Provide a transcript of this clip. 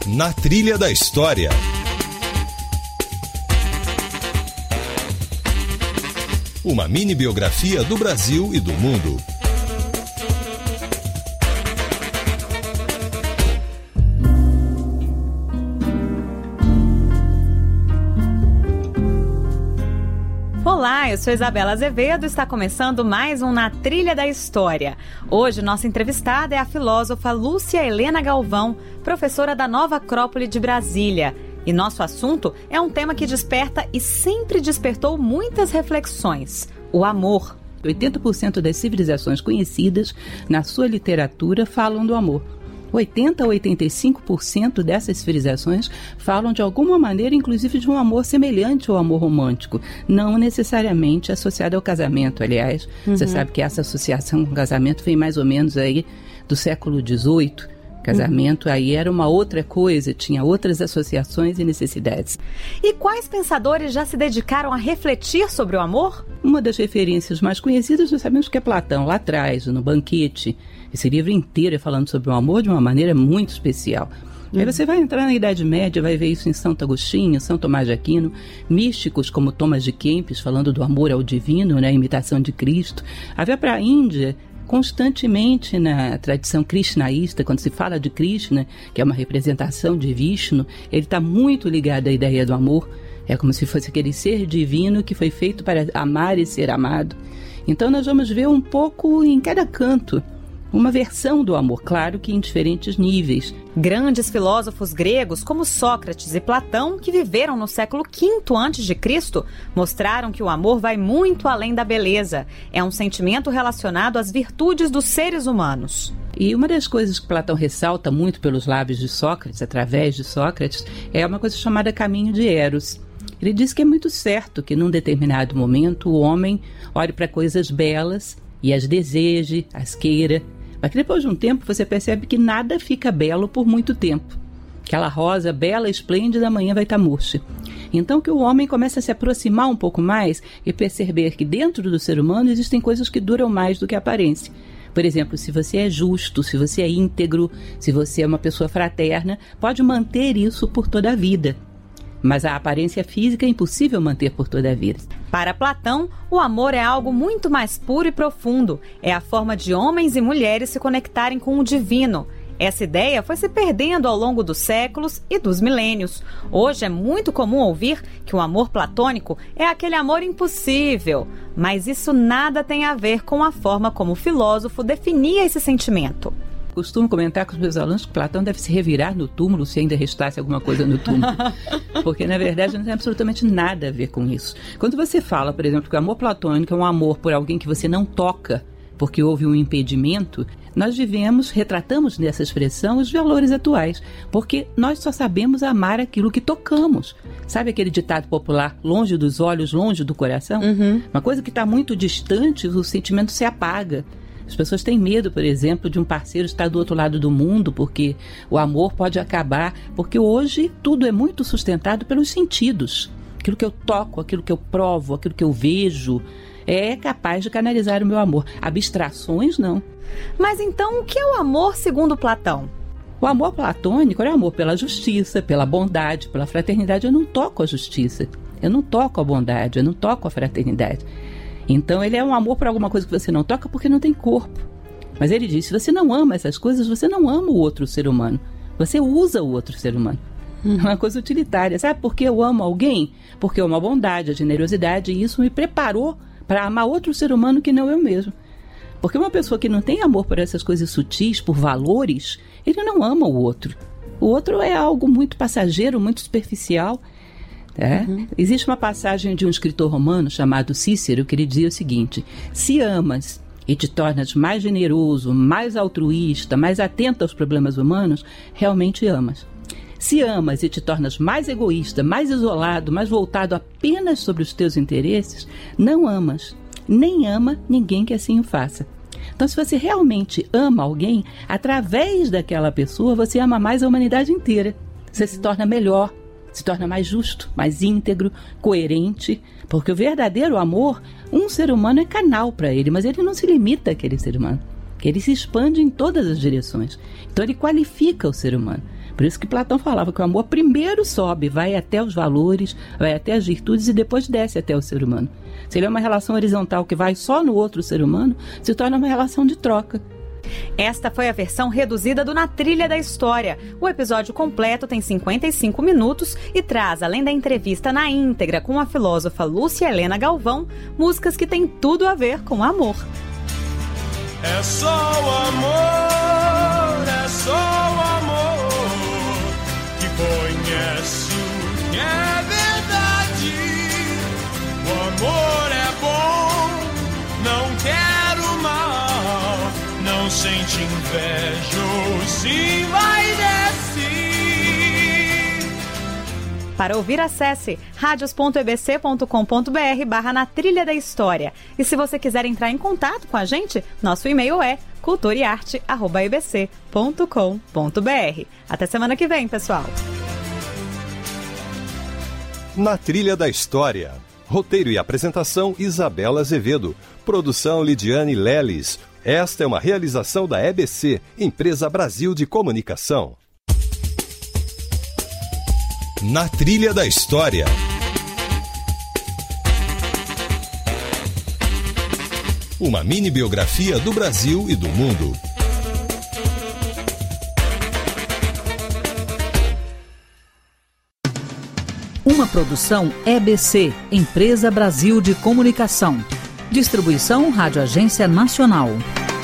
Na Trilha da História. Uma mini-biografia do Brasil e do mundo. Olá, eu sou Isabela Azevedo e está começando mais um Na Trilha da História. Hoje, nossa entrevistada é a filósofa Lúcia Helena Galvão, professora da Nova Acrópole de Brasília. E nosso assunto é um tema que desperta e sempre despertou muitas reflexões: o amor. 80% das civilizações conhecidas na sua literatura falam do amor. 80% a 85% dessas civilizações falam de alguma maneira, inclusive, de um amor semelhante ao amor romântico, não necessariamente associado ao casamento. Aliás, Você sabe que essa associação com o casamento vem mais ou menos aí do século XVIII. Casamento aí era uma outra coisa, tinha outras associações e necessidades. E quais pensadores já se dedicaram a refletir sobre o amor? Uma das referências mais conhecidas, nós sabemos que é Platão, lá atrás, no Banquete. Esse livro inteiro é falando sobre o amor de uma maneira muito especial. Aí você vai entrar na Idade Média, vai ver isso em Santo Agostinho, São Tomás de Aquino, místicos como Thomas de Kempis, falando do amor ao divino, né, a imitação de Cristo. Havia para a Índia, constantemente na tradição krishnaísta, quando se fala de Krishna, que é uma representação de Vishnu, ele está muito ligado à ideia do amor. É como se fosse aquele ser divino que foi feito para amar e ser amado. Então nós vamos ver um pouco em cada canto uma versão do amor, claro que em diferentes níveis. Grandes filósofos gregos como Sócrates e Platão, que viveram no século V a.C., mostraram que o amor vai muito além da beleza. É um sentimento relacionado às virtudes dos seres humanos. E uma das coisas que Platão ressalta muito pelos lábios de Sócrates, através de Sócrates, é uma coisa chamada caminho de Eros. Ele diz que é muito certo que num determinado momento o homem olhe para coisas belas e as deseje, as queira, mas que depois de um tempo você percebe que nada fica belo por muito tempo. Aquela rosa bela e esplêndida amanhã vai estar murcha. Então que o homem começa a se aproximar um pouco mais e perceber que dentro do ser humano existem coisas que duram mais do que a aparência. Por exemplo, se você é justo, se você é íntegro, se você é uma pessoa fraterna, pode manter isso por toda a vida. Mas a aparência física é impossível manter por toda a vida. Para Platão, o amor é algo muito mais puro e profundo. É a forma de homens e mulheres se conectarem com o divino. Essa ideia foi se perdendo ao longo dos séculos e dos milênios. Hoje é muito comum ouvir que o amor platônico é aquele amor impossível. Mas isso nada tem a ver com a forma como o filósofo definia esse sentimento. Costumo comentar com os meus alunos que Platão deve se revirar no túmulo se ainda restasse alguma coisa no túmulo. Porque, na verdade, não tem absolutamente nada a ver com isso. Quando você fala, por exemplo, que o amor platônico é um amor por alguém que você não toca porque houve um impedimento, nós retratamos nessa expressão os valores atuais. Porque nós só sabemos amar aquilo que tocamos. Sabe aquele ditado popular, longe dos olhos, longe do coração? Uma coisa que está muito distante, o sentimento se apaga. As pessoas têm medo, por exemplo, de um parceiro estar do outro lado do mundo, porque o amor pode acabar, porque hoje tudo é muito sustentado pelos sentidos. Aquilo que eu toco, aquilo que eu provo, aquilo que eu vejo, é capaz de canalizar o meu amor. Abstrações, não. Mas então, o que é o amor segundo Platão? O amor platônico é o amor pela justiça, pela bondade, pela fraternidade. Eu não toco a justiça, eu não toco a bondade, eu não toco a fraternidade. Então ele é um amor por alguma coisa que você não toca porque não tem corpo. Mas ele diz, se você não ama essas coisas, você não ama o outro ser humano. Você usa o outro ser humano. É uma coisa utilitária. Sabe por que eu amo alguém? Porque eu amo a bondade, a generosidade, e isso me preparou para amar outro ser humano que não eu mesmo. Porque uma pessoa que não tem amor por essas coisas sutis, por valores, ele não ama o outro. O outro é algo muito passageiro, muito superficial. Existe uma passagem de um escritor romano chamado Cícero que ele dizia o seguinte: se amas e te tornas mais generoso, mais altruísta, mais atento aos problemas humanos, realmente amas. Se amas e te tornas mais egoísta, mais isolado, mais voltado apenas sobre os teus interesses, não amas, nem ama ninguém que assim o faça. Então, se você realmente ama alguém, através daquela pessoa, você ama mais a humanidade inteira. Você se torna melhor, se torna mais justo, mais íntegro, coerente, porque o verdadeiro amor, um ser humano é canal para ele, mas ele não se limita àquele ser humano, ele se expande em todas as direções. Então ele qualifica o ser humano. Por isso que Platão falava que o amor primeiro sobe, vai até os valores, vai até as virtudes e depois desce até o ser humano. Se ele é uma relação horizontal que vai só no outro ser humano, se torna uma relação de troca. Esta foi a versão reduzida do Na Trilha da História. O episódio completo tem 55 minutos e traz, além da entrevista na íntegra com a filósofa Lúcia Helena Galvão, músicas que têm tudo a ver com amor. É só o amor, é só o amor que conhece o que é verdade. O amor é bom, não quero mal, não sente inveja ou se envaidece. Para ouvir, acesse radios.ebc.com.br/Na Trilha da História. E se você quiser entrar em contato com a gente, nosso e-mail é culturaearte@ebc.com.br. Até semana que vem, pessoal! Na Trilha da História. Roteiro e apresentação, Isabela Azevedo. Produção, Lidiane Leles. Esta é uma realização da EBC, Empresa Brasil de Comunicação. Na Trilha da História. Uma mini-biografia do Brasil e do mundo. Uma produção EBC, Empresa Brasil de Comunicação. Distribuição Rádio Agência Nacional.